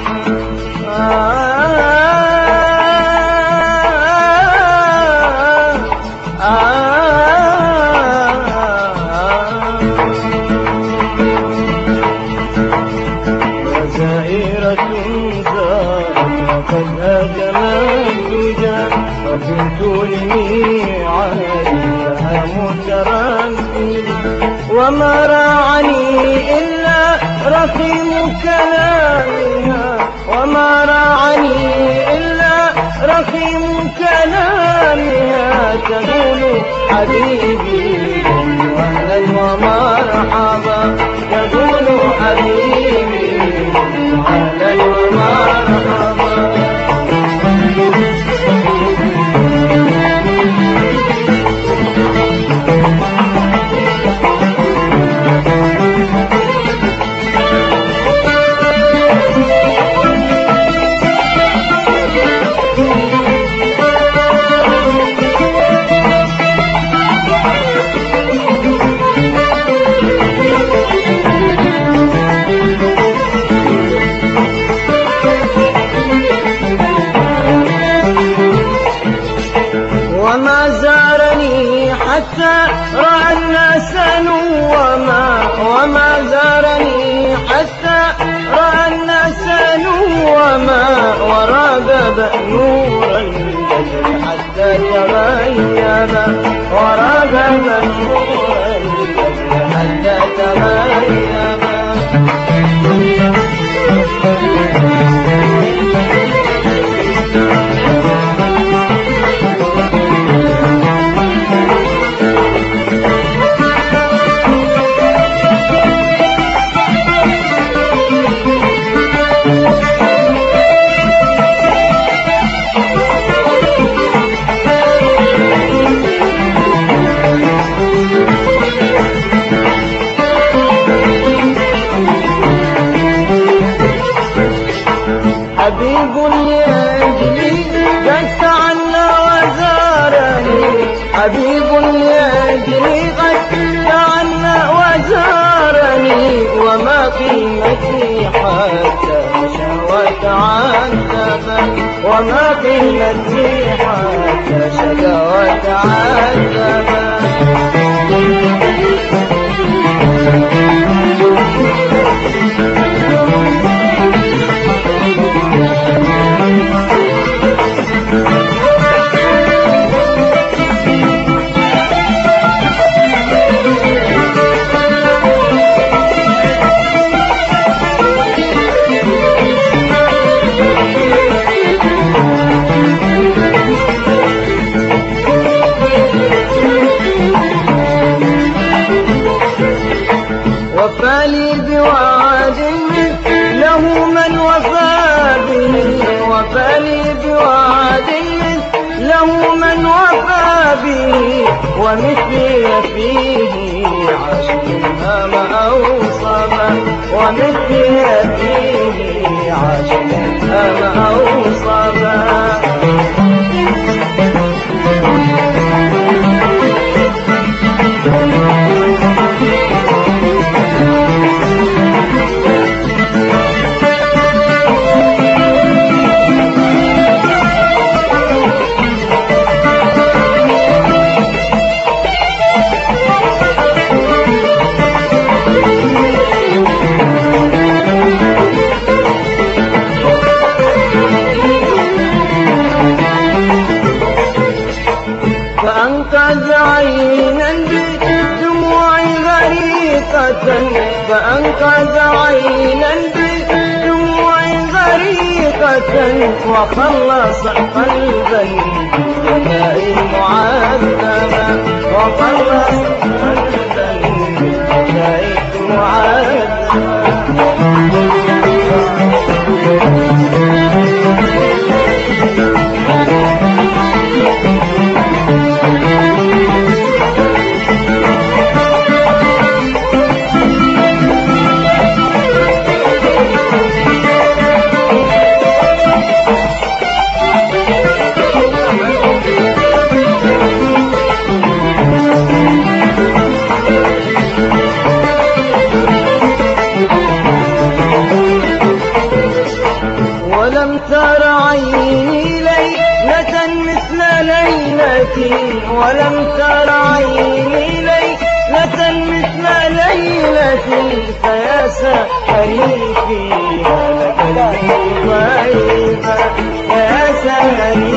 وما راعني إلا رخيم كلامها، وما راعني إلا رخيم كلامها، تقول حبيبي أهلا ومرحبا، تقول حبيبي أهلا ومرحبا. وما زارني حتى رأى الناس نوما، وما زارني حتى رأى الناس نوما، وراقب نور البدر حتى تغيب، وراقب نور البدر حتى تغيب. حبيب لأجلي قد تعنى وزارني، حبيب لأجلي قد تعنى وزارني، وما قيمتي حتى مشى وتعذب، وما قيمتي حتى شقى وتعذب. وفالي بوعد له من وفى به، وفالي بوعد له من وفى به، ومثلي فيه عاشق هام أوصبا، ومثلي فيه عاشق هام أوصبا. فأنقذ عينا بدموع غريقة، فأنقذ عينا بدموع غريقة، وخلص قلبا بالبكاء معذبا، وخلص قلبا بالبكاء معذبا. ولم تر عيني ليلة مثل ليلتي، ولم تر عيني ليلة مثل ليلتي، فيا سهري فيها لقلبي ضعيفا، يا سهري